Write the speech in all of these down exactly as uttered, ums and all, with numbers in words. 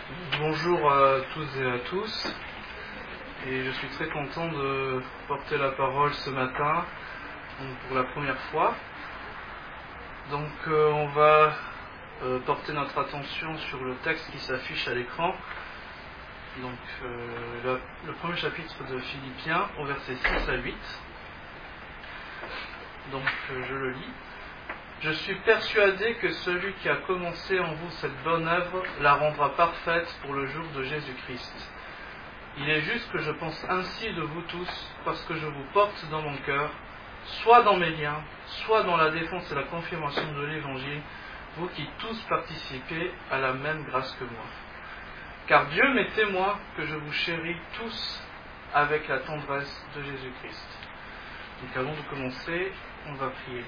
Bonjour à toutes et à tous, et je suis très content de porter la parole ce matin pour la première fois. Donc euh, on va euh, porter notre attention sur le texte qui s'affiche à l'écran. Donc euh, le, le premier chapitre de Philippiens au verset six à huit. Donc euh, je le lis. Je suis persuadé que celui qui a commencé en vous cette bonne œuvre la rendra parfaite pour le jour de Jésus-Christ. Il est juste que je pense ainsi de vous tous, parce que je vous porte dans mon cœur, soit dans mes liens, soit dans la défense et la confirmation de l'Évangile, vous qui tous participez à la même grâce que moi. Car Dieu m'est témoin que je vous chéris tous avec la tendresse de Jésus-Christ. Donc avant de commencer, on va prier.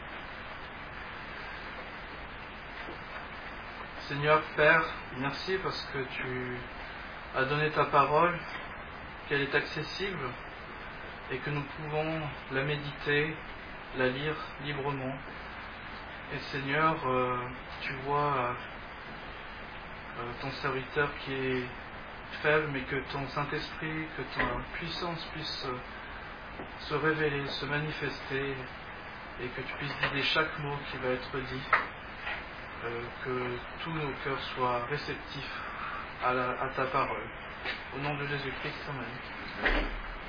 Seigneur Père, merci parce que tu as donné ta parole, qu'elle est accessible et que nous pouvons la méditer, la lire librement. Et Seigneur, euh, tu vois euh, ton serviteur qui est faible, mais que ton Saint-Esprit, que ta puissance puisse euh, se révéler, se manifester, et que tu puisses guider chaque mot qui va être dit. Euh, que tous nos cœurs soient réceptifs à, la, à ta parole. Au nom de Jésus-Christ, amen.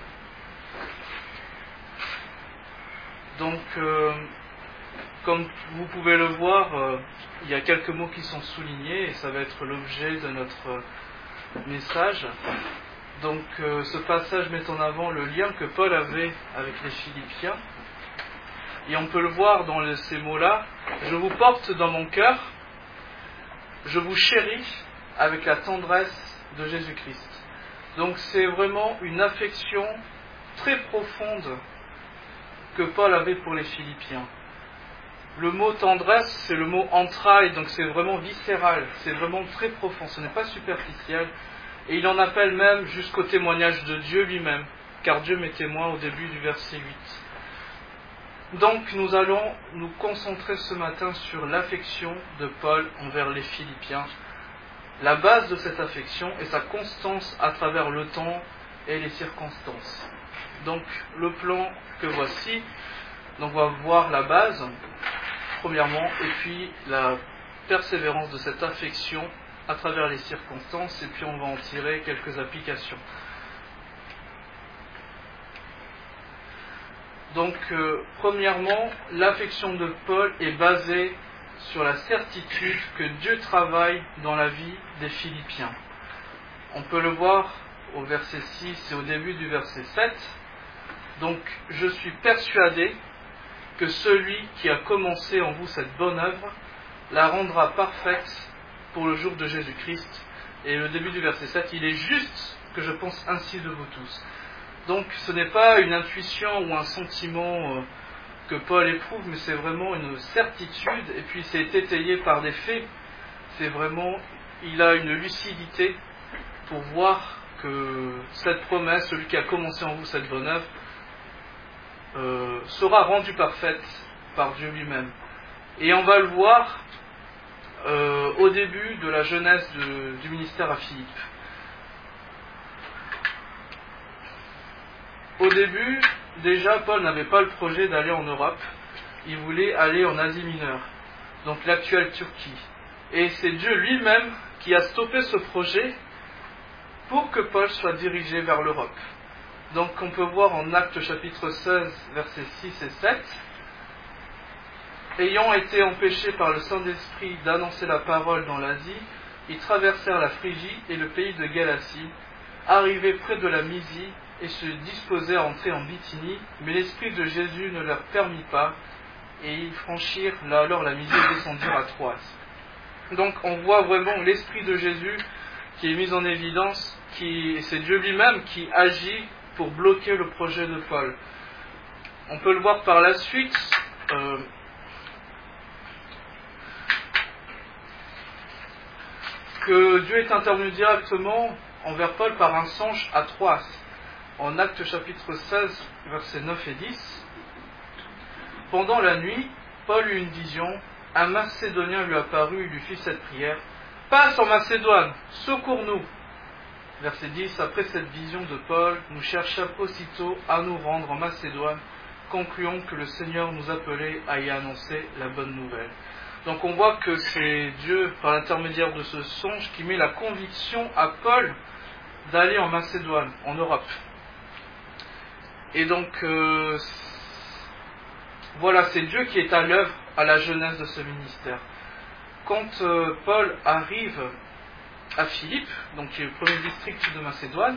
Donc, euh, comme vous pouvez le voir, euh, il y a quelques mots qui sont soulignés et ça va être l'objet de notre message. Donc, euh, ce passage met en avant le lien que Paul avait avec les Philippiens. Et on peut le voir dans le, ces mots-là. Je vous porte dans mon cœur, je vous chéris avec la tendresse de Jésus-Christ. Donc c'est vraiment une affection très profonde que Paul avait pour les Philippiens. Le mot tendresse, c'est le mot entraille, donc c'est vraiment viscéral, c'est vraiment très profond, ce n'est pas superficiel. Et il en appelle même jusqu'au témoignage de Dieu lui-même, car Dieu m'est témoin au début du verset huit. Donc nous allons nous concentrer ce matin sur l'affection de Paul envers les Philippiens, la base de cette affection et sa constance à travers le temps et les circonstances. Donc le plan que voici, donc on va voir la base, premièrement, et puis la persévérance de cette affection à travers les circonstances, et puis on va en tirer quelques applications. Donc, euh, premièrement, l'affection de Paul est basée sur la certitude que Dieu travaille dans la vie des Philippiens. On peut le voir au verset six et au début du verset sept. Donc, je suis persuadé que celui qui a commencé en vous cette bonne œuvre la rendra parfaite pour le jour de Jésus-Christ. Et le début du verset sept, il est juste que je pense ainsi de vous tous. Donc ce n'est pas une intuition ou un sentiment euh, que Paul éprouve, mais c'est vraiment une certitude, et puis c'est étayé par des faits. C'est vraiment, il a une lucidité pour voir que cette promesse, celui qui a commencé en vous cette bonne œuvre, euh, sera rendue parfaite par Dieu lui-même. Et on va le voir euh, au début de la jeunesse de, du ministère à Philippe. Au début, déjà, Paul n'avait pas le projet d'aller en Europe. Il voulait aller en Asie mineure, donc l'actuelle Turquie. Et c'est Dieu lui-même qui a stoppé ce projet pour que Paul soit dirigé vers l'Europe. Donc on peut voir en Actes chapitre seize, versets six et sept. Ayant été empêchés par le Saint-Esprit d'annoncer la parole dans l'Asie, ils traversèrent la Phrygie et le pays de Galatie, arrivés près de la Mysie, et se disposaient à entrer en Bithynie, mais l'Esprit de Jésus ne leur permit pas, et ils franchirent là alors la Mysie et descendirent à Troas. Donc on voit vraiment l'Esprit de Jésus qui est mis en évidence, qui, c'est Dieu lui-même qui agit pour bloquer le projet de Paul. On peut le voir par la suite, euh, que Dieu est intervenu directement envers Paul par un songe à Troas. En Actes chapitre seize, versets neuf et dix, pendant la nuit, Paul eut une vision, un Macédonien lui apparut et lui fit cette prière, passe en Macédoine, secours-nous. Verset dix, après cette vision de Paul, nous cherchâmes aussitôt à nous rendre en Macédoine, concluons que le Seigneur nous appelait à y annoncer la bonne nouvelle. Donc on voit que c'est Dieu, par l'intermédiaire de ce songe, qui met la conviction à Paul d'aller en Macédoine, en Europe. Et donc, euh, voilà, c'est Dieu qui est à l'œuvre à la jeunesse de ce ministère. Quand euh, Paul arrive à Philippe, donc qui est le premier district de Macédoine,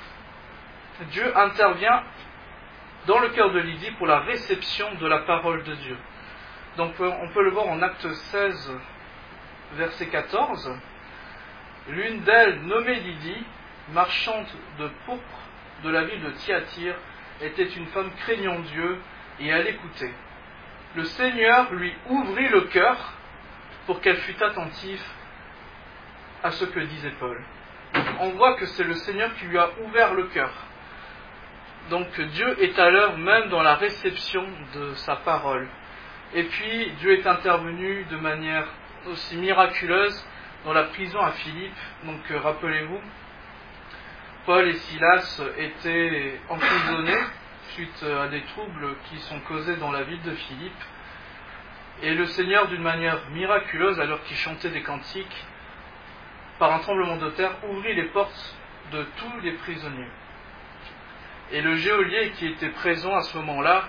Dieu intervient dans le cœur de Lydie pour la réception de la parole de Dieu. Donc on peut le voir en Acte seize, verset quatorze. L'une d'elles, nommée Lydie, marchande de pourpre de la ville de Thyatire, était une femme craignant Dieu et elle écoutait. Le Seigneur lui ouvrit le cœur pour qu'elle fût attentive à ce que disait Paul. On voit que c'est le Seigneur qui lui a ouvert le cœur. Donc Dieu est à l'œuvre même dans la réception de sa parole. Et puis Dieu est intervenu de manière aussi miraculeuse dans la prison à Philippe. Donc euh, rappelez-vous, Paul et Silas étaient emprisonnés suite à des troubles qui sont causés dans la ville de Philippe. Et le Seigneur, d'une manière miraculeuse, alors qu'ils chantaient des cantiques, par un tremblement de terre, ouvrit les portes de tous les prisonniers. Et le geôlier qui était présent à ce moment-là,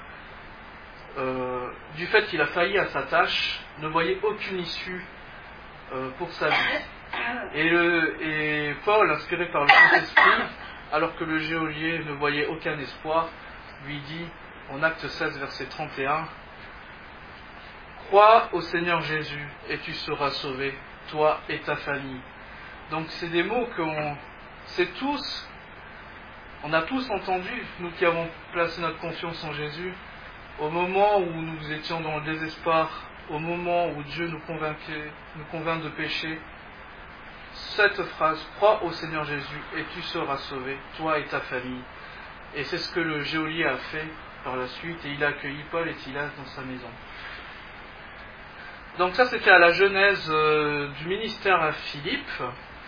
euh, du fait qu'il a failli à sa tâche, ne voyait aucune issue euh, pour sa vie. Et, le, et Paul, inspiré par le Saint-Esprit, alors que le geôlier ne voyait aucun espoir, lui dit, en Acte seize, verset trente et un, « Crois au Seigneur Jésus et tu seras sauvé, toi et ta famille. » Donc c'est des mots qu'on sait tous, on a tous entendu, nous qui avons placé notre confiance en Jésus, au moment où nous étions dans le désespoir, au moment où Dieu nous convainquait, nous convainc de pécher, cette phrase, crois au Seigneur Jésus et tu seras sauvé, toi et ta famille. Et c'est ce que le geôlier a fait par la suite, et il a accueilli Paul et Silas dans sa maison. Donc ça c'était à la genèse euh, du ministère à Philippe,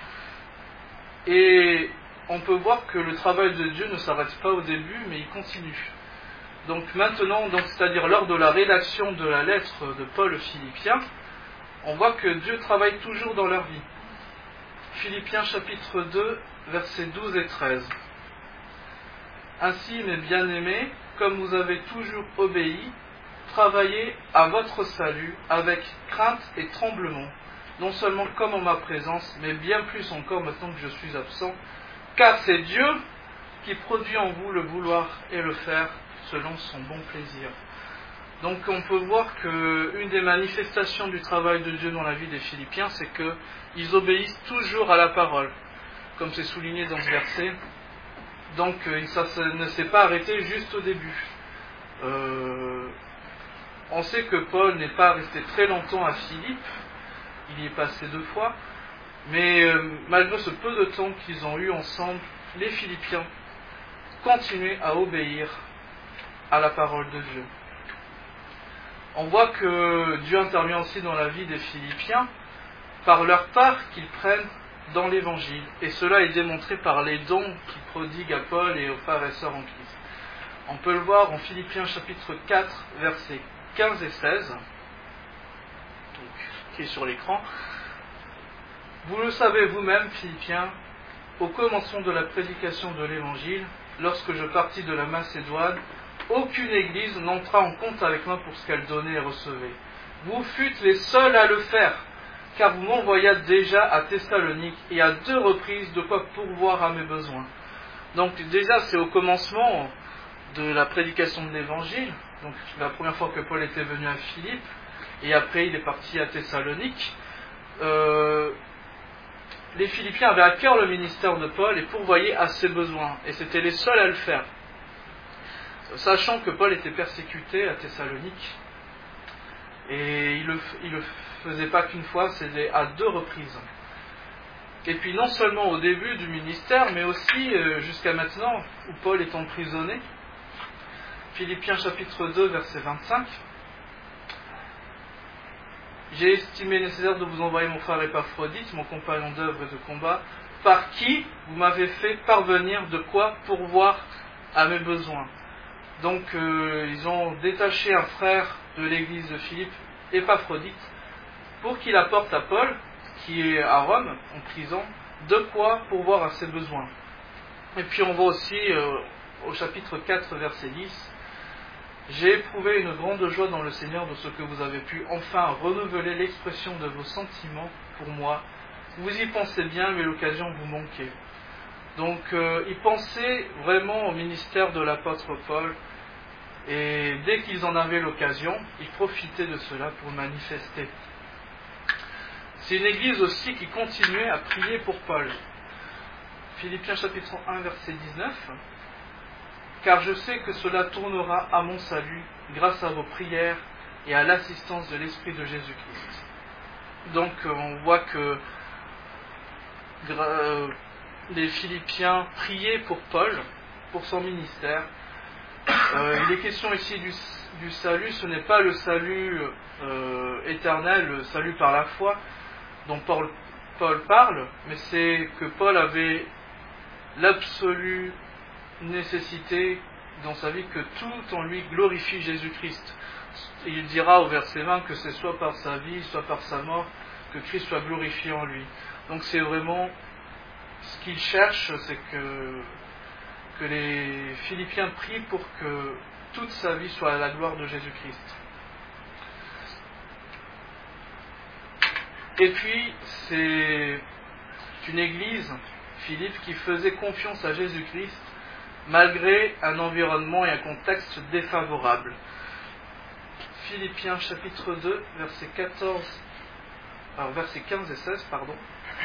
et on peut voir que le travail de Dieu ne s'arrête pas au début, mais il continue. Donc maintenant, donc, c'est-à-dire lors de la rédaction de la lettre de Paul aux Philippiens, on voit que Dieu travaille toujours dans leur vie. Philippiens chapitre deux, versets douze et treize. Ainsi, mes bien-aimés, comme vous avez toujours obéi, travaillez à votre salut avec crainte et tremblement, non seulement comme en ma présence, mais bien plus encore maintenant que je suis absent, car c'est Dieu qui produit en vous le vouloir et le faire selon son bon plaisir. Donc on peut voir qu'une des manifestations du travail de Dieu dans la vie des Philippiens, c'est qu'ils obéissent toujours à la parole, comme c'est souligné dans ce verset. Donc ça ne s'est pas arrêté juste au début. Euh, on sait que Paul n'est pas resté très longtemps à Philippe, il y est passé deux fois, mais euh, malgré ce peu de temps qu'ils ont eu ensemble, les Philippiens continuaient à obéir à la parole de Dieu. On voit que Dieu intervient aussi dans la vie des Philippiens par leur part qu'ils prennent dans l'Évangile. Et cela est démontré par les dons qu'ils prodiguent à Paul et aux frères et sœurs en Christ. On peut le voir en Philippiens chapitre quatre, versets quinze et seize, donc, qui est sur l'écran. Vous le savez vous-même, Philippiens, au commencement de la prédication de l'Évangile, lorsque je partis de la Macédoine, aucune église n'entra en compte avec moi pour ce qu'elle donnait et recevait. Vous fûtes les seuls à le faire, car vous m'envoyâtes déjà à Thessalonique et à deux reprises de quoi pourvoir à mes besoins. Donc déjà c'est au commencement de la prédication de l'Évangile, donc la première fois que Paul était venu à Philippe, et après il est parti à Thessalonique. Euh, les Philippiens avaient à cœur le ministère de Paul et pourvoyaient à ses besoins, et c'était les seuls à le faire. Sachant que Paul était persécuté à Thessalonique, et il ne le, le faisait pas qu'une fois, c'était à deux reprises. Et puis non seulement au début du ministère, mais aussi euh, jusqu'à maintenant, où Paul est emprisonné. Philippiens chapitre deux, verset vingt-cinq. j'ai estimé nécessaire de vous envoyer mon frère Épaphrodite, mon compagnon d'œuvre et de combat, par qui vous m'avez fait parvenir de quoi pourvoir à mes besoins. Donc euh, ils ont détaché un frère de l'église de Philippe, Épaphrodite, pour qu'il apporte à Paul, qui est à Rome, en prison, de quoi pourvoir à ses besoins. Et puis on voit aussi euh, au chapitre quatre, verset dix, « J'ai éprouvé une grande joie dans le Seigneur de ce que vous avez pu enfin renouveler l'expression de vos sentiments pour moi. Vous y pensez bien, mais l'occasion vous manquait. » Donc euh, ils pensaient vraiment au ministère de l'apôtre Paul, et dès qu'ils en avaient l'occasion, ils profitaient de cela pour manifester. C'est une église aussi qui continuait à prier pour Paul. Philippiens chapitre un, verset dix-neuf. « Car je sais que cela tournera à mon salut grâce à vos prières et à l'assistance de l'Esprit de Jésus-Christ. » Donc on voit que euh, les Philippiens priaient pour Paul, pour son ministère. Euh, il est question ici du, du salut, ce n'est pas le salut euh, éternel, le salut par la foi dont Paul, Paul parle, mais c'est que Paul avait l'absolue nécessité dans sa vie que tout en lui glorifie Jésus-Christ. Il dira au verset vingt que c'est soit par sa vie, soit par sa mort, que Christ soit glorifié en lui. Donc c'est vraiment ce qu'il cherche, c'est que, que les Philippiens prient pour que toute sa vie soit à la gloire de Jésus-Christ. Et puis c'est une église, Philippe, qui faisait confiance à Jésus-Christ malgré un environnement et un contexte défavorable. Philippiens chapitre deux, versets quatorze, alors versets quinze et seize, pardon.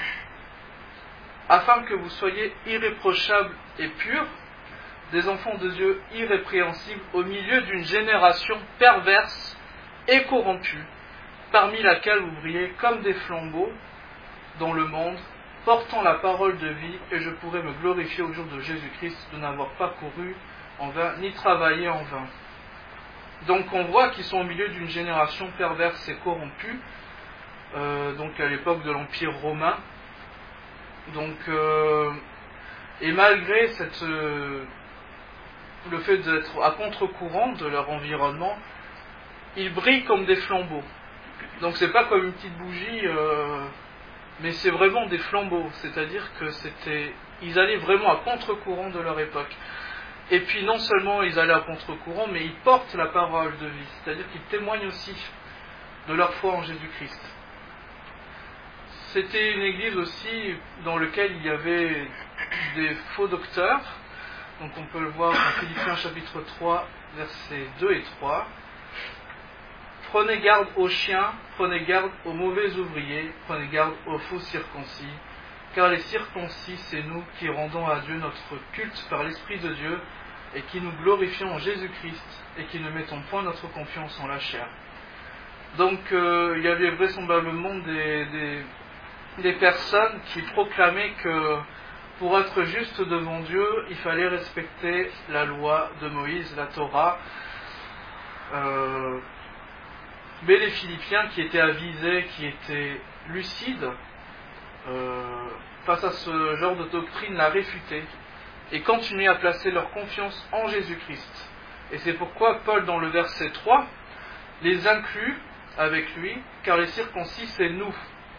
Afin que vous soyez irréprochables et purs, des enfants de Dieu irrépréhensibles au milieu d'une génération perverse et corrompue, parmi laquelle vous brillez comme des flambeaux dans le monde, portant la parole de vie, et je pourrai me glorifier au jour de Jésus-Christ de n'avoir pas couru en vain, ni travaillé en vain. Donc on voit qu'ils sont au milieu d'une génération perverse et corrompue, euh, donc à l'époque de l'Empire romain. Donc, euh, et malgré cette, euh, le fait d'être à contre-courant de leur environnement, ils brillent comme des flambeaux. Donc c'est pas comme une petite bougie, euh, mais c'est vraiment des flambeaux, c'est-à-dire que c'était, ils allaient vraiment à contre-courant de leur époque. Et puis non seulement ils allaient à contre-courant, mais ils portent la parole de vie, c'est-à-dire qu'ils témoignent aussi de leur foi en Jésus-Christ. C'était une église aussi dans laquelle il y avait des faux docteurs, donc on peut le voir en Philippiens chapitre trois, versets deux et trois. Prenez garde aux chiens, prenez garde aux mauvais ouvriers, prenez garde aux faux circoncis, car les circoncis, c'est nous qui rendons à Dieu notre culte par l'Esprit de Dieu, et qui nous glorifions en Jésus-Christ, et qui ne mettons point notre confiance en la chair. Donc euh, il y avait vraisemblablement des, des, des personnes qui proclamaient que pour être juste devant Dieu, il fallait respecter la loi de Moïse, la Torah. Euh, mais les Philippiens qui étaient avisés, qui étaient lucides, euh, face à ce genre de doctrine, la réfutaient et continuaient à placer leur confiance en Jésus-Christ. Et c'est pourquoi Paul, dans le verset trois, les inclut avec lui, car les circoncis, c'est nous.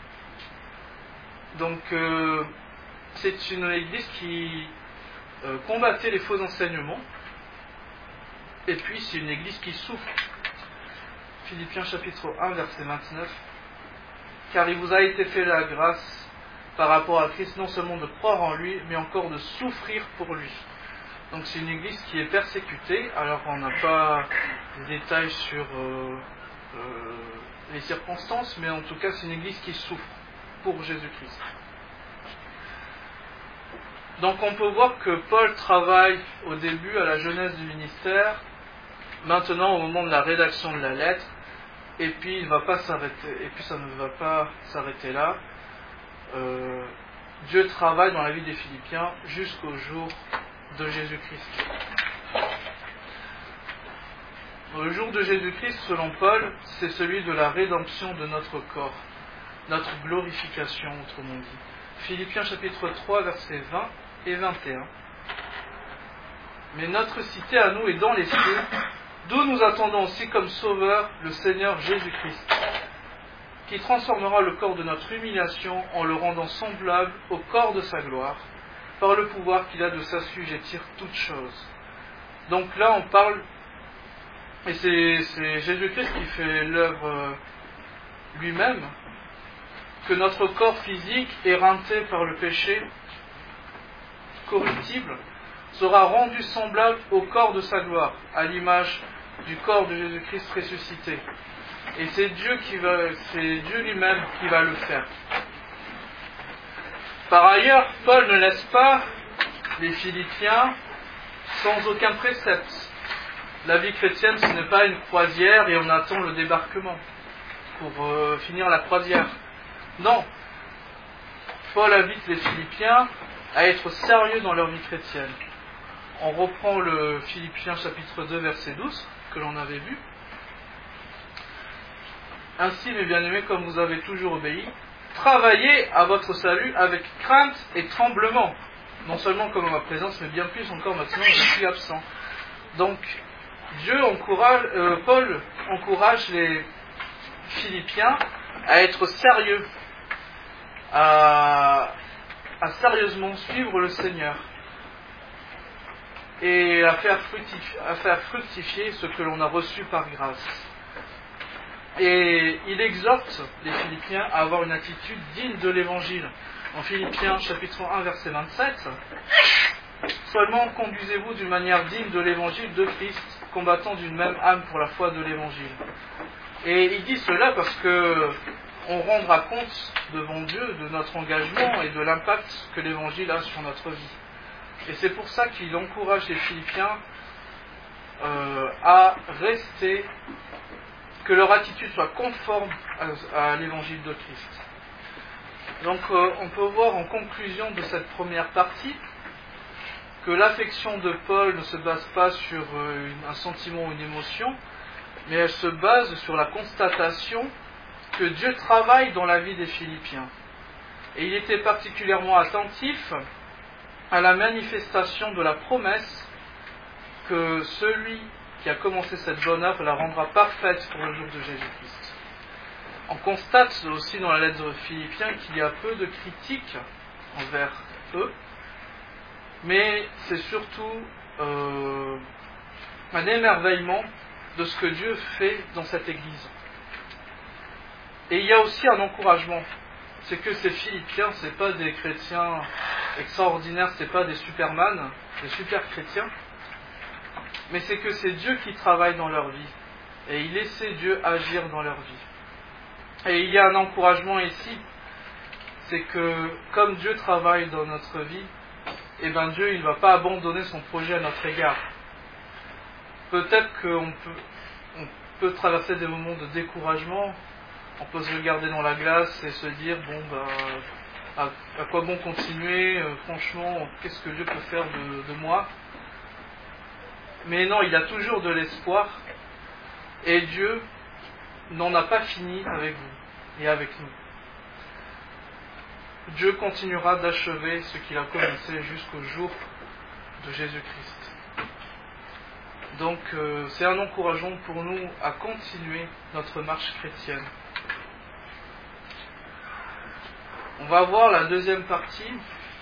Donc, euh, c'est une église qui euh, combattait les faux enseignements, et puis c'est une église qui souffre. Philippiens chapitre un, verset vingt-neuf. Car il vous a été fait la grâce par rapport à Christ, non seulement de croire en lui, mais encore de souffrir pour lui. Donc c'est une église qui est persécutée. Alors on n'a pas de détails sur euh, euh, les circonstances, mais en tout cas c'est une église qui souffre pour Jésus-Christ. Donc on peut voir que Paul travaille au début, à la jeunesse du ministère, maintenant au moment de la rédaction de la lettre, et puis il va pas s'arrêter, et puis ça ne va pas s'arrêter là. Euh, Dieu travaille dans la vie des Philippiens jusqu'au jour de Jésus-Christ. Le jour de Jésus-Christ, selon Paul, c'est celui de la rédemption de notre corps, notre glorification, autrement dit. Philippiens chapitre trois, versets vingt et vingt et un. Mais notre cité à nous est dans les cieux, d'où nous attendons aussi comme sauveur le Seigneur Jésus-Christ, qui transformera le corps de notre humiliation en le rendant semblable au corps de sa gloire, par le pouvoir qu'il a de s'assujettir toutes choses. Donc là, on parle, et c'est, c'est Jésus-Christ qui fait l'œuvre lui-même, que notre corps physique, éreinté par le péché, corruptible, sera rendu semblable au corps de sa gloire, à l'image du corps de Jésus-Christ ressuscité. Et c'est Dieu qui va, c'est Dieu lui-même qui va le faire. Par ailleurs, Paul ne laisse pas les Philippiens sans aucun précepte. La vie chrétienne, ce n'est pas une croisière et on attend le débarquement pour euh, finir la croisière. Non. Paul invite les Philippiens à être sérieux dans leur vie chrétienne. On reprend le Philippiens chapitre deux, verset douze, que l'on avait vu. Ainsi, mes bien-aimés, comme vous avez toujours obéi, travaillez à votre salut avec crainte et tremblement. Non seulement comme à ma présence, mais bien plus encore maintenant je suis absent. Donc, Dieu encourage, euh, Paul encourage les Philippiens à être sérieux, à, à sérieusement suivre le Seigneur et à faire fructifier, à faire fructifier ce que l'on a reçu par grâce. Et il exhorte les Philippiens à avoir une attitude digne de l'Évangile. En Philippiens chapitre un, verset vingt-sept, seulement conduisez-vous d'une manière digne de l'Évangile de Christ, combattant d'une même âme pour la foi de l'Évangile. Et il dit cela parce que on rendra compte devant Dieu de notre engagement et de l'impact que l'Évangile a sur notre vie. Et c'est pour ça qu'il encourage les Philippiens euh, à rester, que leur attitude soit conforme à, à l'Évangile de Christ. Donc euh, on peut voir en conclusion de cette première partie que l'affection de Paul ne se base pas sur euh, une, un sentiment ou une émotion, mais elle se base sur la constatation que Dieu travaille dans la vie des Philippiens. Et il était particulièrement attentif à la manifestation de la promesse que celui qui a commencé cette bonne œuvre la rendra parfaite pour le jour de Jésus-Christ. On constate aussi dans la lettre aux Philippiens qu'il y a peu de critiques envers eux, mais c'est surtout euh, un émerveillement de ce que Dieu fait dans cette Église. Et il y a aussi un encouragement, c'est que ces Philippiens, ce n'est pas des chrétiens extraordinaires, ce n'est pas des superman, des super chrétiens, mais c'est que c'est Dieu qui travaille dans leur vie, et il laisse Dieu agir dans leur vie. Et il y a un encouragement ici, c'est que comme Dieu travaille dans notre vie, et bien Dieu il ne va pas abandonner son projet à notre égard. Peut-être qu'on peut, on peut traverser des moments de découragement, on peut se regarder dans la glace et se dire, bon ben, à, à quoi bon continuer, euh, franchement, qu'est-ce que Dieu peut faire de, de moi? Mais non, il a toujours de l'espoir, et Dieu n'en a pas fini avec vous et avec nous. Dieu continuera d'achever ce qu'il a commencé jusqu'au jour de Jésus-Christ. Donc euh, c'est un encouragement pour nous à continuer notre marche chrétienne. On va voir la deuxième partie,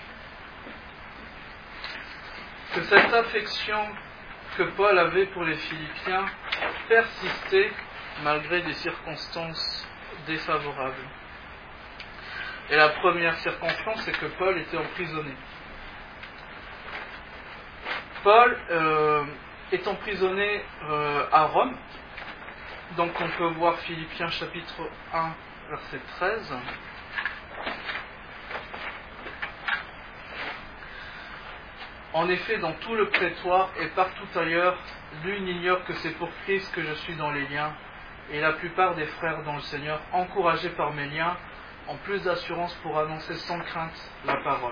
que cette affection que Paul avait pour les Philippiens persistait malgré des circonstances défavorables. Et la première circonstance, c'est que Paul était emprisonné. Paul euh, est emprisonné euh, à Rome. Donc on peut voir Philippiens chapitre un, verset treize. En effet, dans tout le prétoire et partout ailleurs, nul n'ignore que c'est pour Christ que je suis dans les liens, et la plupart des frères dans le Seigneur, encouragés par mes liens, ont plus d'assurance pour annoncer sans crainte la parole.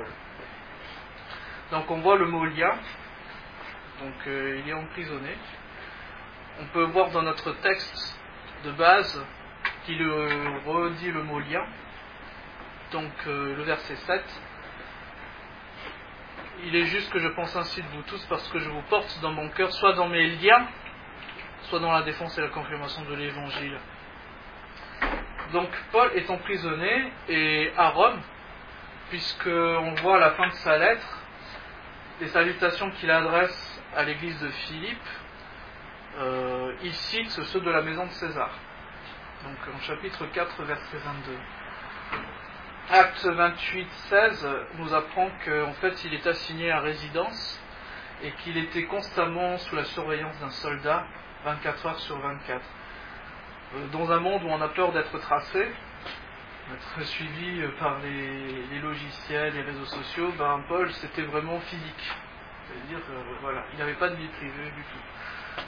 Donc on voit le mot lien, donc euh, il est emprisonné. on peut voir dans notre texte de base qu'il redit le mot lien, donc euh, le verset sept. Il est juste que je pense ainsi de vous tous parce que je vous porte dans mon cœur, soit dans mes liens, soit dans la défense et la confirmation de l'évangile. Donc Paul est emprisonné et à Rome, puisqu'on voit à la fin de sa lettre les salutations qu'il adresse à l'église de Philippe, euh, il cite ceux de la maison de César. Donc en chapitre quatre, verset vingt-deux. Acte vingt-huit, seize nous apprend qu'en fait il est assigné à résidence et qu'il était constamment sous la surveillance d'un soldat vingt-quatre heures sur vingt-quatre. Dans un monde où on a peur d'être tracé, d'être suivi par les, les logiciels, les réseaux sociaux, ben Paul c'était vraiment physique. C'est-à-dire, euh, voilà, il n'avait pas de vie privée du tout.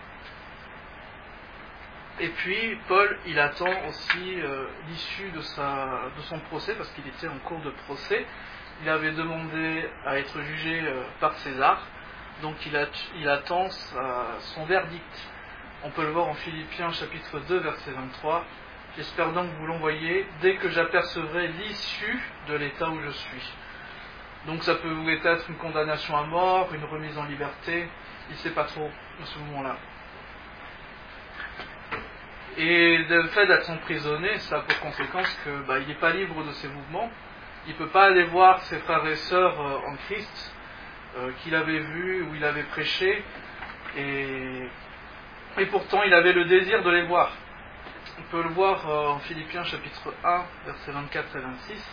Et puis Paul, il attend aussi euh, l'issue de, sa, de son procès, parce qu'il était en cours de procès. Il avait demandé à être jugé euh, par César, donc il, a, il attend sa, son verdict. On peut le voir en Philippiens chapitre deux, verset vingt-trois. J'espère donc vous l'envoyer dès que j'apercevrai l'issue de l'état où je suis. Donc ça peut être une condamnation à mort, une remise en liberté, il ne sait pas trop à ce moment-là. Et le fait d'être emprisonné, ça a pour conséquence que bah, il n'est pas libre de ses mouvements. Il ne peut pas aller voir ses frères et sœurs euh, en Christ euh, qu'il avait vus ou il avait prêché. Et, et pourtant, il avait le désir de les voir. On peut le voir euh, en Philippiens chapitre un, versets vingt-quatre et vingt-six.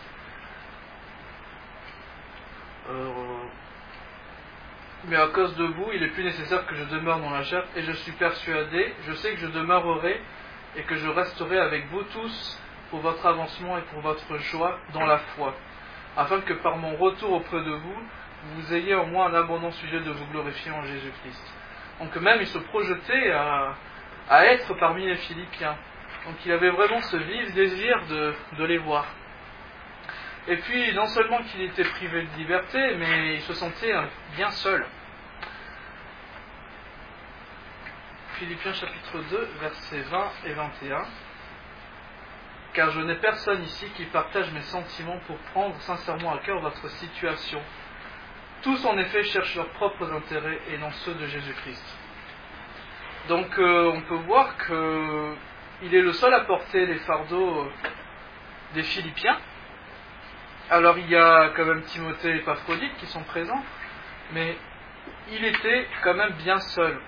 Euh, mais à cause de vous, il est plus nécessaire que je demeure dans la chair, et je suis persuadé, je sais que je demeurerai et que je resterai avec vous tous pour votre avancement et pour votre joie dans la foi, afin que par mon retour auprès de vous, vous ayez en moi un abondant sujet de vous glorifier en Jésus-Christ. Donc même il se projetait à, à être parmi les Philippiens. Donc il avait vraiment ce vif désir de, de les voir. Et puis non seulement qu'il était privé de liberté, mais il se sentait bien seul. Philippiens chapitre deux, versets vingt et vingt et un. Car je n'ai personne ici qui partage mes sentiments pour prendre sincèrement à cœur votre situation. Tous en effet cherchent leurs propres intérêts et non ceux de Jésus-Christ. Donc euh, on peut voir qu'il est le seul à porter les fardeaux des Philippiens. Alors il y a quand même Timothée et Épaphrodite qui sont présents, mais il était quand même bien seul.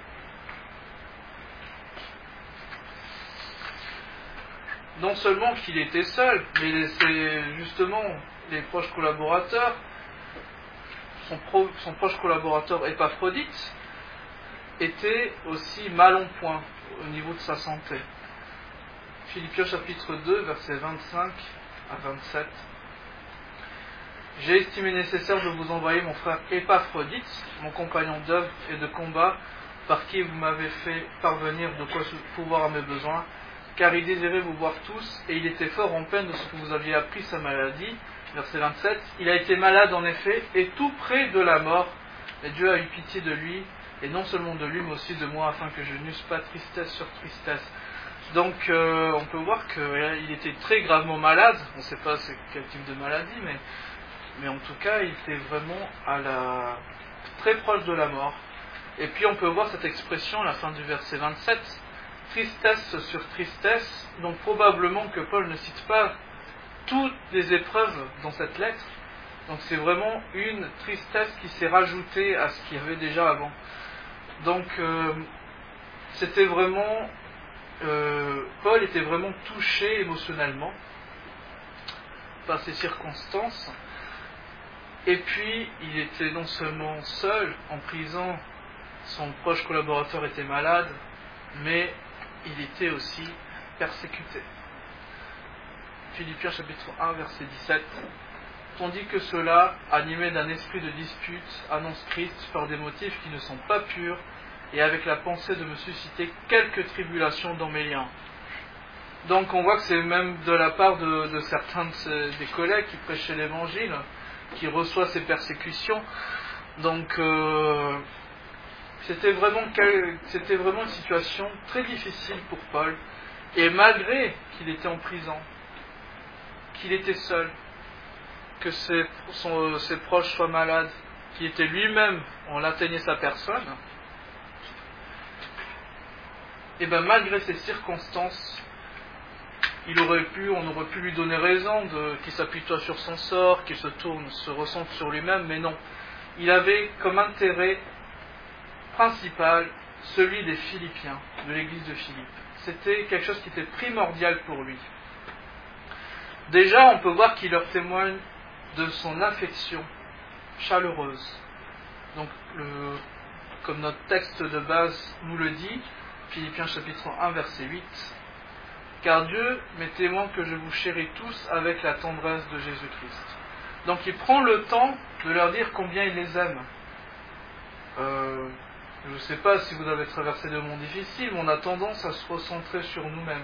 Non seulement qu'il était seul, mais c'est justement les proches collaborateurs, son, pro, son proche collaborateur Épaphrodite était aussi mal en point au niveau de sa santé. Philippiens chapitre deux, versets vingt-cinq à vingt-sept. J'ai estimé nécessaire de vous envoyer mon frère Épaphrodite, mon compagnon d'œuvre et de combat, par qui vous m'avez fait parvenir de quoi pouvoir à mes besoins, car il désirait vous voir tous, et il était fort en peine de ce que vous aviez appris sa maladie. Verset vingt-sept. Il a été malade en effet, et tout près de la mort, et Dieu a eu pitié de lui, et non seulement de lui, mais aussi de moi, afin que je n'eusse pas tristesse sur tristesse. Donc euh, on peut voir qu'il euh, était très gravement malade, on ne sait pas c'est quel type de maladie, mais, mais en tout cas il était vraiment à la, très proche de la mort. Et puis on peut voir cette expression à la fin du verset vingt-sept, tristesse sur tristesse, donc probablement que Paul ne cite pas toutes les épreuves dans cette lettre, donc c'est vraiment une tristesse qui s'est rajoutée à ce qu'il y avait déjà avant. Donc euh, c'était vraiment, euh, Paul était vraiment touché émotionnellement par ces circonstances, et puis il était non seulement seul en prison, son proche collaborateur était malade, mais il était aussi persécuté. Philippiens chapitre un, verset dix-sept. Tandis que ceux-là, animés d'un esprit de dispute, annoncent Christ par des motifs qui ne sont pas purs, et avec la pensée de me susciter quelques tribulations dans mes liens. Donc on voit que c'est même de la part de, de certains de ces, des collègues qui prêchaient l'évangile, qui reçoivent ces persécutions. Donc euh, C'était vraiment, c'était vraiment une situation très difficile pour Paul. Et malgré qu'il était en prison, qu'il était seul, que ses, son, ses proches soient malades, qu'il était lui-même, on atteignait sa personne, et bien malgré ces circonstances, il aurait pu, on aurait pu lui donner raison de, qu'il s'appuie sur son sort, qu'il se tourne, se recentre sur lui-même, mais non. Il avait comme intérêt principal celui des Philippiens, de l'église de Philippe. C'était quelque chose qui était primordial pour lui. Déjà, on peut voir qu'il leur témoigne de son affection chaleureuse. Donc, le, comme notre texte de base nous le dit, Philippiens chapitre un, verset huit, « Car Dieu m'est témoin que je vous chéris tous avec la tendresse de Jésus-Christ. » Donc, il prend le temps de leur dire combien il les aime. Euh, je ne sais pas si vous avez traversé de mondes difficiles, mais on a tendance à se recentrer sur nous-mêmes,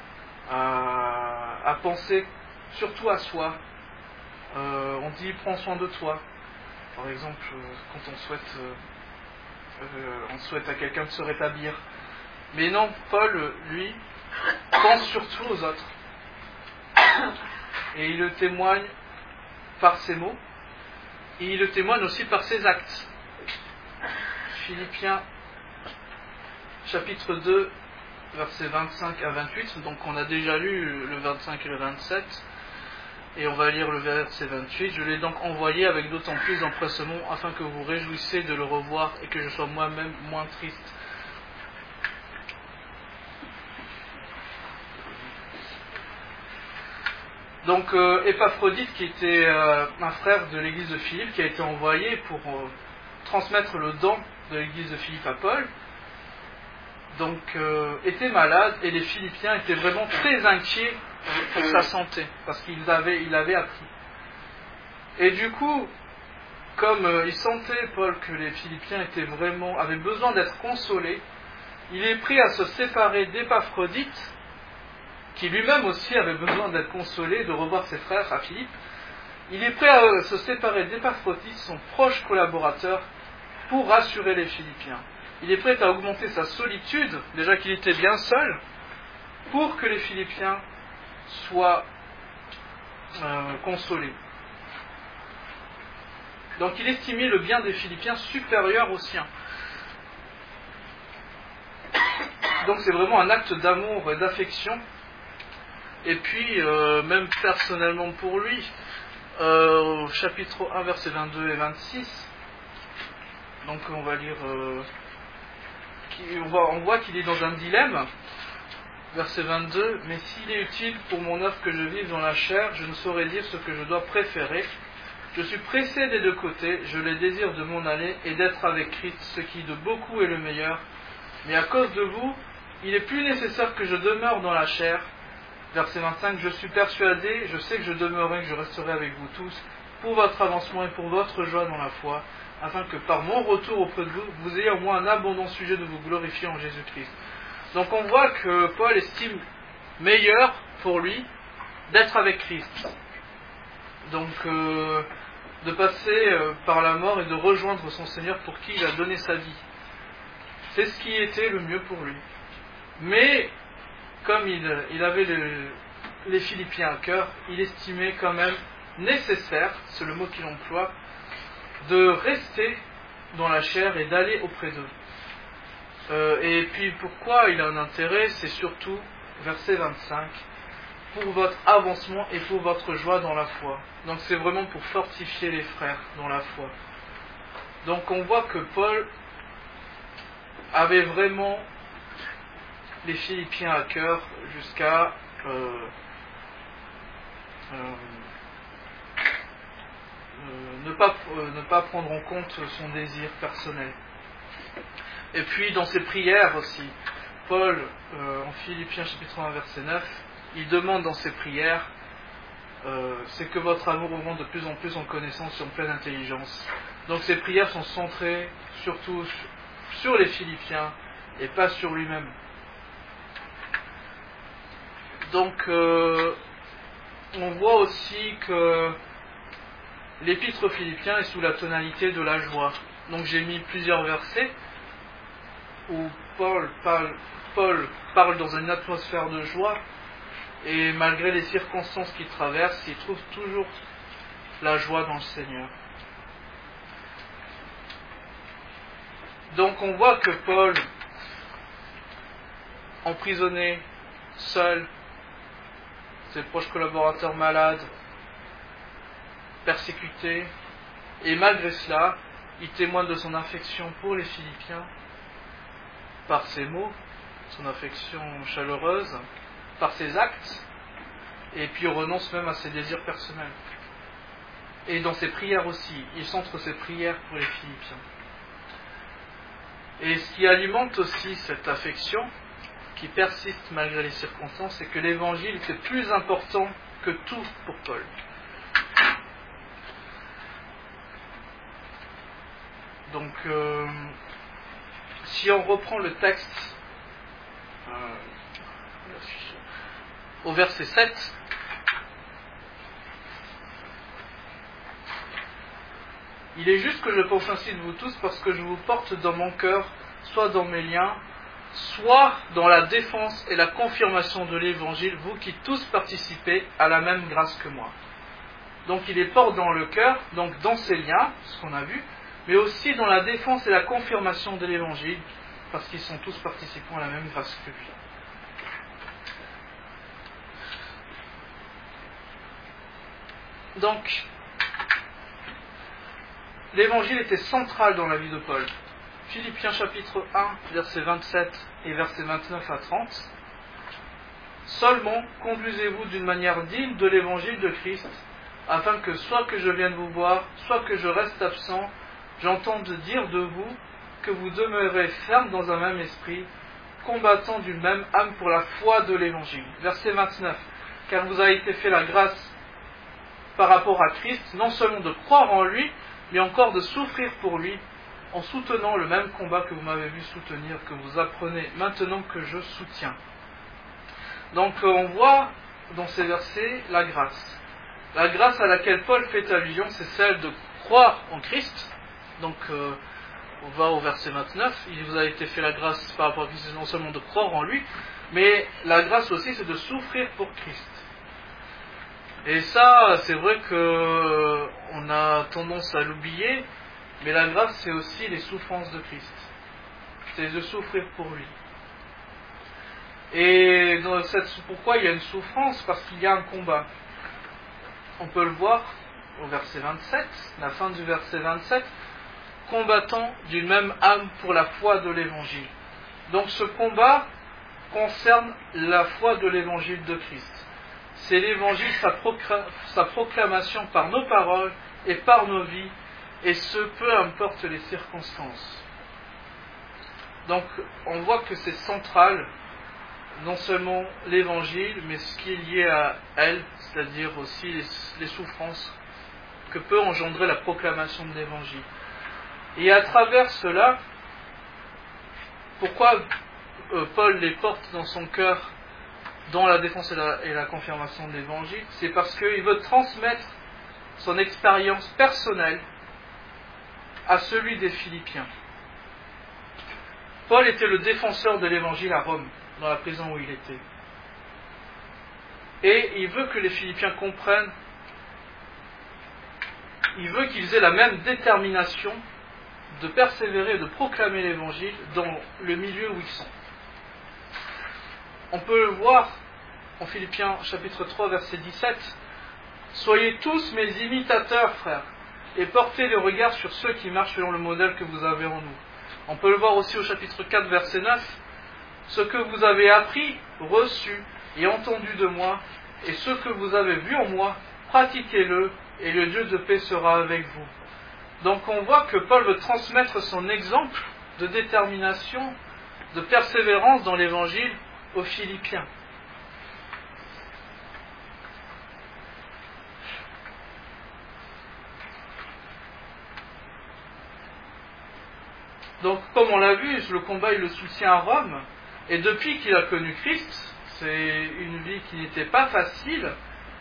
à, à penser surtout à soi. Euh, on dit prends soin de toi. Par exemple, quand on souhaite, euh, euh, on souhaite à quelqu'un de se rétablir. Mais non, Paul, lui, pense surtout aux autres. Et il le témoigne par ses mots, et il le témoigne aussi par ses actes. Philippiens chapitre deux, versets vingt-cinq à vingt-huit, donc on a déjà lu le vingt-cinq et le vingt-sept, et on va lire le verset vingt-huit. « Je l'ai donc envoyé avec d'autant plus d'empressement afin que vous vous réjouissiez de le revoir et que je sois moi-même moins triste. » Donc euh, Épaphrodite, qui était euh, un frère de l'église de Philippe, qui a été envoyé pour euh, transmettre le don de l'église de Philippe à Paul, donc euh, était malade, et les Philippiens étaient vraiment très inquiets pour sa santé, parce qu'ils avaient, il avait appris. Et du coup, comme euh, il sentait, Paul, que les Philippiens étaient vraiment, avaient besoin d'être consolés, il est pris à se séparer d'Épaphrodite, qui lui-même aussi avait besoin d'être consolé, de revoir ses frères à Philippe. Il est prêt à se séparer d'Épaphrodite, son proche collaborateur, pour rassurer les Philippiens. Il est prêt à augmenter sa solitude, déjà qu'il était bien seul, pour que les Philippiens soient euh, consolés. Donc il estimait le bien des Philippiens supérieur au sien. Donc c'est vraiment un acte d'amour et d'affection. Et puis, euh, même personnellement pour lui, euh, au chapitre un, versets vingt-deux et vingt-six, donc on va lire, euh, qui, on, voit, on voit qu'il est dans un dilemme, verset vingt-deux, « Mais s'il est utile pour mon œuvre que je vive dans la chair, je ne saurais dire ce que je dois préférer. Je suis pressé des deux côtés, je les désire de m'en aller et d'être avec Christ, ce qui de beaucoup est le meilleur. Mais à cause de vous, il est plus nécessaire que je demeure dans la chair. » Verset vingt-cinq, « Je suis persuadé, je sais que je demeurerai, que je resterai avec vous tous, pour votre avancement et pour votre joie dans la foi, afin que par mon retour auprès de vous, vous ayez au moins un abondant sujet de vous glorifier en Jésus-Christ. » Donc on voit que Paul estime meilleur pour lui d'être avec Christ. Donc euh, de passer euh, par la mort et de rejoindre son Seigneur pour qui il a donné sa vie. C'est ce qui était le mieux pour lui. Mais comme il, il avait le, les Philippiens à cœur, il estimait quand même nécessaire, c'est le mot qu'il emploie, de rester dans la chair et d'aller auprès d'eux. Euh, et puis pourquoi il a un intérêt, c'est surtout, verset vingt-cinq, pour votre avancement et pour votre joie dans la foi. Donc c'est vraiment pour fortifier les frères dans la foi. Donc on voit que Paul avait vraiment les Philippiens à cœur jusqu'à euh, euh, euh, ne, pas, euh, ne pas prendre en compte son désir personnel. Et puis dans ses prières aussi, Paul, euh, en Philippiens chapitre un verset neuf, il demande dans ses prières, euh, c'est que votre amour augmente de plus en plus en connaissance et en pleine intelligence. Donc ses prières sont centrées surtout sur les Philippiens et pas sur lui-même. Donc, euh, on voit aussi que l'épître aux Philippiens est sous la tonalité de la joie. Donc, j'ai mis plusieurs versets où Paul parle, Paul parle dans une atmosphère de joie, et malgré les circonstances qu'il traverse, il trouve toujours la joie dans le Seigneur. Donc on voit que Paul, emprisonné, seul, ses proches collaborateurs malades, persécutés, et malgré cela, il témoigne de son affection pour les Philippiens par ses mots, son affection chaleureuse, par ses actes, et puis on renonce même à ses désirs personnels. Et dans ses prières aussi, il centre ses prières pour les Philippiens. Et ce qui alimente aussi cette affection, qui persiste malgré les circonstances, c'est que l'évangile était plus important que tout pour Paul. Donc, euh, si on reprend le texte euh, au verset sept, il est juste que je pense ainsi de vous tous parce que je vous porte dans mon cœur, soit dans mes liens, soit dans la défense et la confirmation de l'évangile, vous qui tous participez à la même grâce que moi. Donc il les porte dans le cœur, donc dans ses liens, ce qu'on a vu, mais aussi dans la défense et la confirmation de l'évangile, parce qu'ils sont tous participants à la même grâce que lui. Donc, l'évangile était central dans la vie de Paul. Philippiens chapitre un, versets vingt-sept et versets vingt-neuf à trente. Seulement, conduisez-vous d'une manière digne de l'évangile de Christ, afin que soit que je vienne vous voir, soit que je reste absent, j'entende dire de vous que vous demeurez ferme dans un même esprit, combattant d'une même âme pour la foi de l'évangile. Verset vingt-neuf. Car vous a été fait la grâce par rapport à Christ, non seulement de croire en lui, mais encore de souffrir pour lui, en soutenant le même combat que vous m'avez vu soutenir, que vous apprenez maintenant que je soutiens. Donc on voit dans ces versets la grâce. La grâce à laquelle Paul fait allusion, c'est celle de croire en Christ. Donc euh, on va au verset vingt-neuf, il vous a été fait la grâce par rapport à Christ, non seulement de croire en lui, mais la grâce aussi c'est de souffrir pour Christ. Et ça, c'est vrai qu'on a tendance à l'oublier, mais la grâce, c'est aussi les souffrances de Christ. C'est de souffrir pour lui. Et dans cette, pourquoi il y a une souffrance? Parce qu'il y a un combat. On peut le voir au verset vingt-sept, la fin du verset vingt-sept, combattant d'une même âme pour la foi de l'évangile. Donc ce combat concerne la foi de l'évangile de Christ. C'est l'évangile, sa, procla- sa proclamation par nos paroles et par nos vies, et ce, peu importe les circonstances. Donc, on voit que c'est central, non seulement l'évangile, mais ce qui est lié à elle, c'est-à-dire aussi les, les souffrances que peut engendrer la proclamation de l'évangile. Et à travers cela, pourquoi euh, Paul les porte dans son cœur, dans la défense et la, et la confirmation de l'évangile? C'est parce qu'il veut transmettre son expérience personnelle à celui des Philippiens. Paul était le défenseur de l'évangile à Rome, dans la prison où il était. Et il veut que les Philippiens comprennent, il veut qu'ils aient la même détermination de persévérer et de proclamer l'évangile dans le milieu où ils sont. On peut le voir en Philippiens chapitre trois, verset dix-sept. Soyez tous mes imitateurs, frères, et portez le regard sur ceux qui marchent selon le modèle que vous avez en nous. On peut le voir aussi au chapitre quatre, verset neuf. Ce que vous avez appris, reçu et entendu de moi, et ce que vous avez vu en moi, pratiquez-le, et le Dieu de paix sera avec vous. Donc on voit que Paul veut transmettre son exemple de détermination, de persévérance dans l'évangile aux Philippiens. Donc, comme on l'a vu, le combat, il le soutient à Rome. Et depuis qu'il a connu Christ, c'est une vie qui n'était pas facile.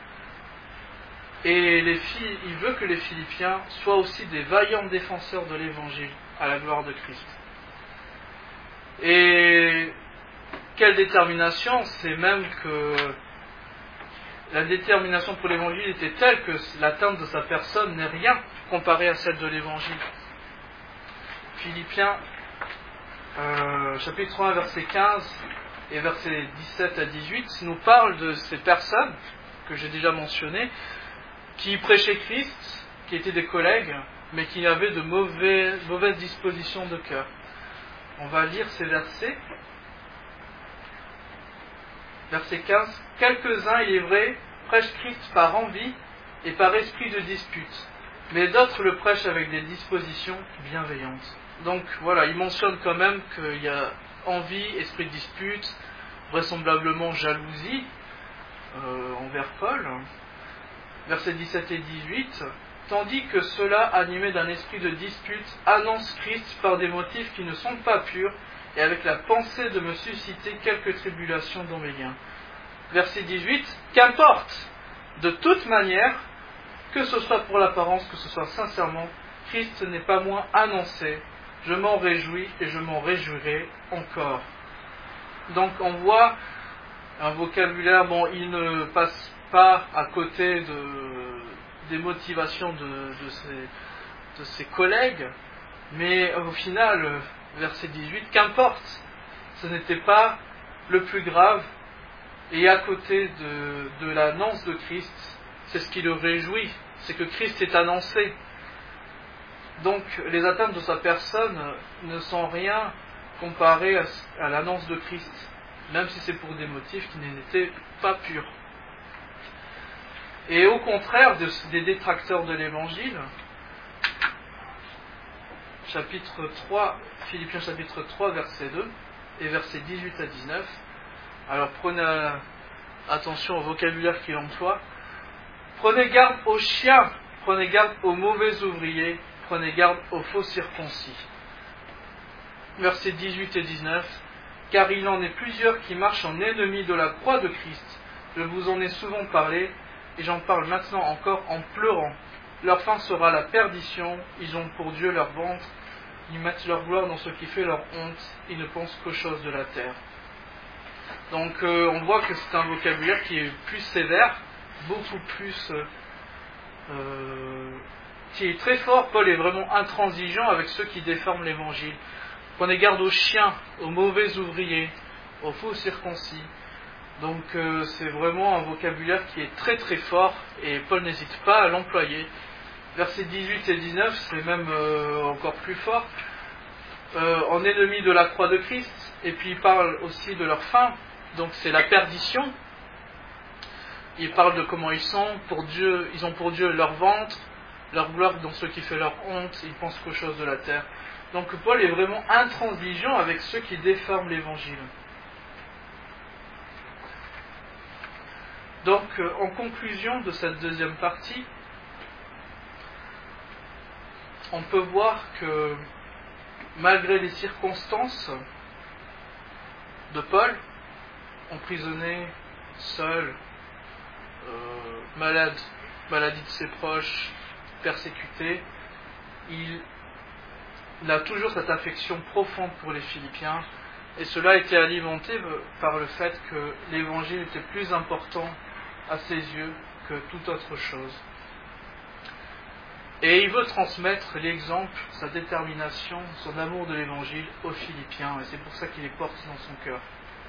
Et les filles, il veut que les Philippiens soient aussi des vaillants défenseurs de l'Évangile, à la gloire de Christ. Et quelle détermination? C'est même que la détermination pour l'évangile était telle que l'atteinte de sa personne n'est rien comparée à celle de l'évangile. Philippiens euh, chapitre un verset quinze et versets dix-sept à dix-huit nous parle de ces personnes que j'ai déjà mentionnées qui prêchaient Christ, qui étaient des collègues, mais qui avaient de mauvais, mauvaises dispositions de cœur. On va lire ces versets. Verset quinze. Quelques-uns, il est vrai, prêchent Christ par envie et par esprit de dispute, mais d'autres le prêchent avec des dispositions bienveillantes. Donc voilà, il mentionne quand même qu'il y a envie, esprit de dispute, vraisemblablement jalousie euh, envers Paul. Versets dix-sept et dix-huit. Tandis que ceux-là, animés d'un esprit de dispute, annoncent Christ par des motifs qui ne sont pas purs et avec la pensée de me susciter quelques tribulations dans mes liens. Verset dix-huit. Qu'importe, de toute manière, que ce soit pour l'apparence, que ce soit sincèrement, Christ n'est pas moins annoncé. Je m'en réjouis et je m'en réjouirai encore. Donc on voit un vocabulaire, bon, il ne passe pas à côté de, des motivations de, de, ses, de ses collègues, mais au final, verset dix-huit, qu'importe, ce n'était pas le plus grave, et à côté de, de l'annonce de Christ, c'est ce qui le réjouit, c'est que Christ est annoncé. Donc les atteintes de sa personne ne sont rien comparées à, à l'annonce de Christ, même si c'est pour des motifs qui n'étaient pas purs. Et au contraire de, des détracteurs de l'Évangile, chapitre trois, Philippiens chapitre trois, verset deux, et versets dix-huit à dix-neuf, alors prenez attention au vocabulaire qu'il emploie. Prenez garde aux chiens, prenez garde aux mauvais ouvriers, prenez garde aux faux circoncis. Versets dix-huit et dix-neuf. Car il en est plusieurs qui marchent en ennemis de la croix de Christ. Je vous en ai souvent parlé, et j'en parle maintenant encore en pleurant. Leur fin sera la perdition, ils ont pour Dieu leur ventre, ils mettent leur gloire dans ce qui fait leur honte, ils ne pensent qu'aux choses de la terre. Donc euh, on voit que c'est un vocabulaire qui est plus sévère, beaucoup plus... Euh, euh, qui est très fort. Paul est vraiment intransigeant avec ceux qui déforment l'évangile. Prenez garde aux chiens, aux mauvais ouvriers, aux faux circoncis. Donc euh, c'est vraiment un vocabulaire qui est très très fort et Paul n'hésite pas à l'employer. Versets dix-huit et dix-neuf, c'est même euh, encore plus fort. Euh, en ennemis de la croix de Christ, et puis il parle aussi de leur fin, donc c'est la perdition. Il parle de comment ils sont, pour Dieu, ils ont pour Dieu leur ventre, leur gloire dans ce qui fait leur honte, ils pensent qu'aux choses de la terre. Donc Paul est vraiment intransigeant avec ceux qui déforment l'évangile. Donc en conclusion de cette deuxième partie, on peut voir que malgré les circonstances de Paul, emprisonné, seul, euh, malade, maladie de ses proches, persécuté, il, il a toujours cette affection profonde pour les Philippiens, et cela a été alimenté par le fait que l'évangile était plus important à ses yeux que toute autre chose. Et il veut transmettre l'exemple, sa détermination, son amour de l'évangile aux Philippiens, et c'est pour ça qu'il est porté dans son cœur.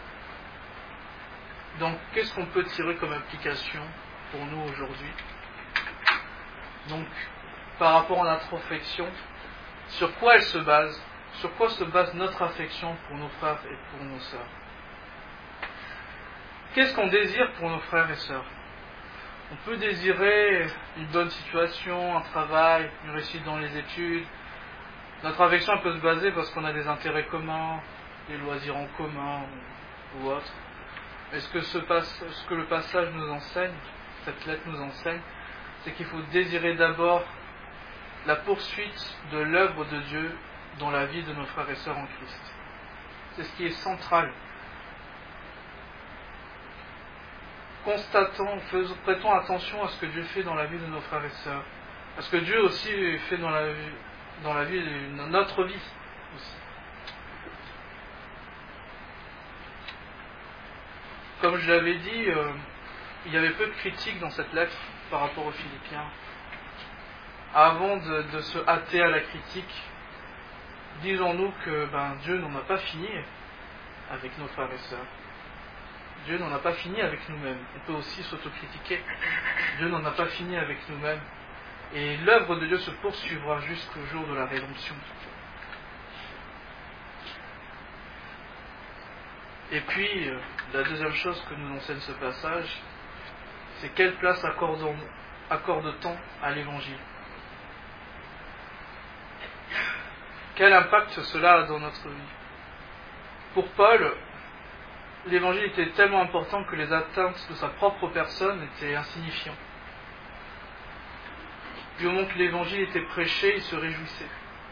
Donc, qu'est-ce qu'on peut tirer comme application pour nous aujourd'hui? Donc, par rapport à notre affection, sur quoi elle se base? Sur quoi se base notre affection pour nos frères et pour nos sœurs? Qu'est-ce qu'on désire pour nos frères et sœurs? On peut désirer une bonne situation, un travail, une réussite dans les études. Notre affection peut se baser parce qu'on a des intérêts communs, des loisirs en commun ou autre. Mais ce que, ce, ce que le passage nous enseigne, cette lettre nous enseigne, c'est qu'il faut désirer d'abord la poursuite de l'œuvre de Dieu dans la vie de nos frères et sœurs en Christ. C'est ce qui est central. Constatons, faisons, prêtons attention à ce que Dieu fait dans la vie de nos frères et sœurs, à ce que Dieu aussi fait dans la vie, dans la vie, dans notre vie aussi. comme je l'avais dit, euh, il y avait peu de critiques dans cette lettre par rapport aux Philippiens. Avant de, de se hâter à la critique, disons-nous que ben, Dieu n'en a pas fini avec nos frères et sœurs. Dieu n'en a pas fini avec nous-mêmes. On peut aussi s'autocritiquer. Dieu n'en a pas fini avec nous-mêmes. Et l'œuvre de Dieu se poursuivra jusqu'au jour de la rédemption. Et puis, euh, la deuxième chose que nous enseigne ce passage, c'est quelle place accordons, accorde-t-on à l'Évangile ? Quel impact cela a dans notre vie ? Pour Paul, l'Évangile était tellement important que les atteintes de sa propre personne étaient insignifiantes. Du moment que l'Évangile était prêché, il se réjouissait.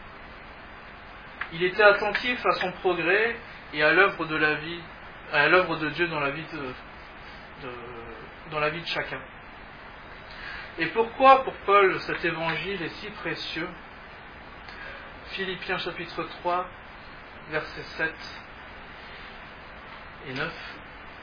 Il était attentif à son progrès et à l'œuvre de la vie, à l'œuvre de Dieu dans la vie de, de, dans la vie de chacun. Et pourquoi pour Paul cet Évangile est si précieux ? Philippiens chapitre trois, versets sept et neuf.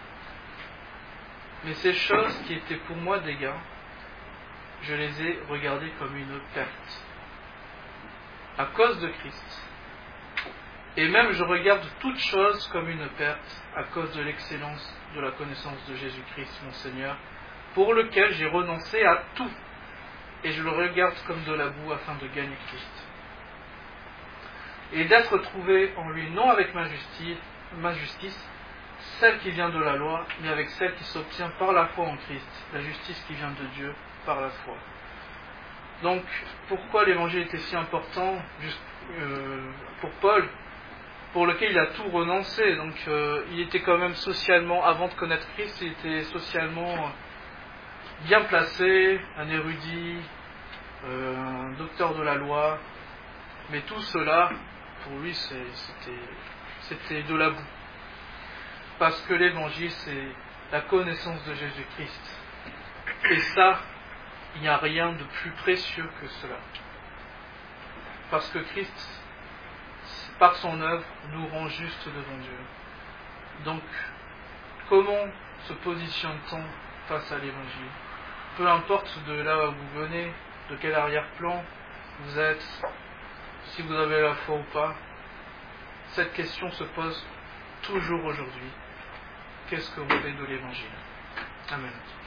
Mais ces choses qui étaient pour moi des gains, je les ai regardées comme une perte, à cause de Christ. Et même je regarde toutes choses comme une perte, à cause de l'excellence de la connaissance de Jésus-Christ, mon Seigneur, pour lequel j'ai renoncé à tout, et je le regarde comme de la boue afin de gagner Christ. Et d'être trouvé en lui, non avec ma justice, ma justice, celle qui vient de la loi, mais avec celle qui s'obtient par la foi en Christ, la justice qui vient de Dieu par la foi. Donc, pourquoi l'Évangile était si important juste, euh, pour Paul, pour lequel il a tout renoncé. Donc, euh, il était quand même socialement, avant de connaître Christ, il était socialement bien placé, un érudit, euh, un docteur de la loi, mais tout cela, pour lui, c'est, c'était, c'était de la boue. Parce que l'Évangile, c'est la connaissance de Jésus-Christ. Et ça, il n'y a rien de plus précieux que cela. Parce que Christ, par son œuvre, nous rend justes devant Dieu. Donc, comment se positionne-t-on face à l'Évangile ? Peu importe de là où vous venez, de quel arrière-plan vous êtes, si vous avez la foi ou pas, cette question se pose toujours aujourd'hui. Qu'est-ce que vous faites de l'Évangile ? Amen.